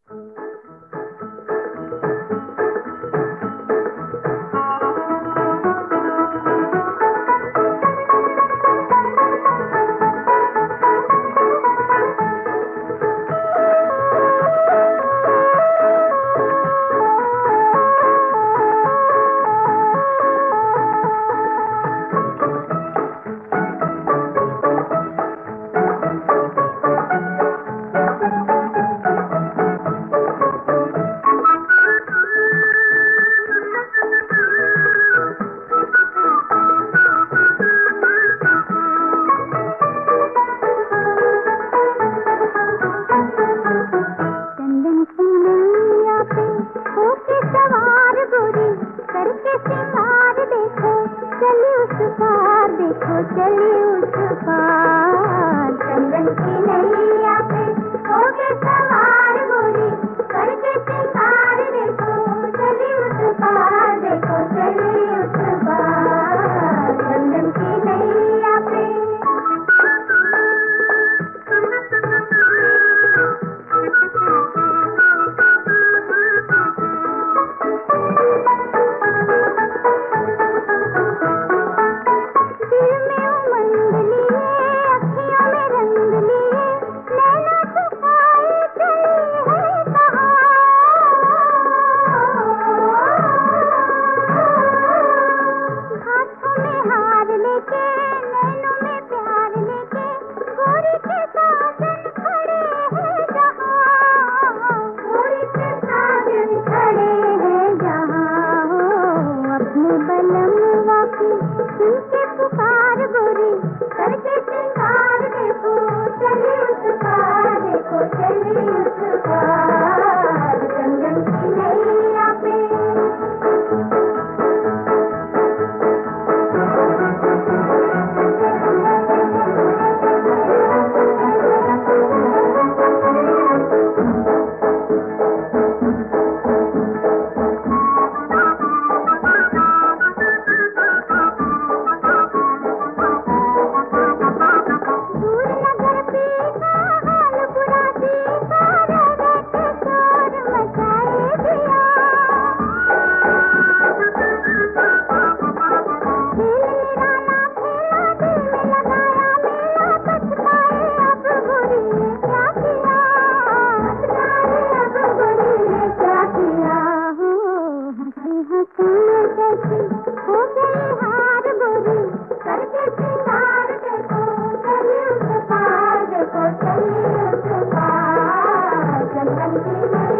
देखो चली उस पार, चंदन की नैया पे होके सवार गोरी, करके सिंगार देखो चली उस पार, देखो चली उस पार, चंदन की नैया पे। सुनके पुकार गोरी, करके सिंगार देखो चली उस पार, देखो चली उस पार, चंदन की नैया पे। हो गई हार गोरी, करके सिंगार देखो चली उस पार, देखो चली उस पार, चंदन की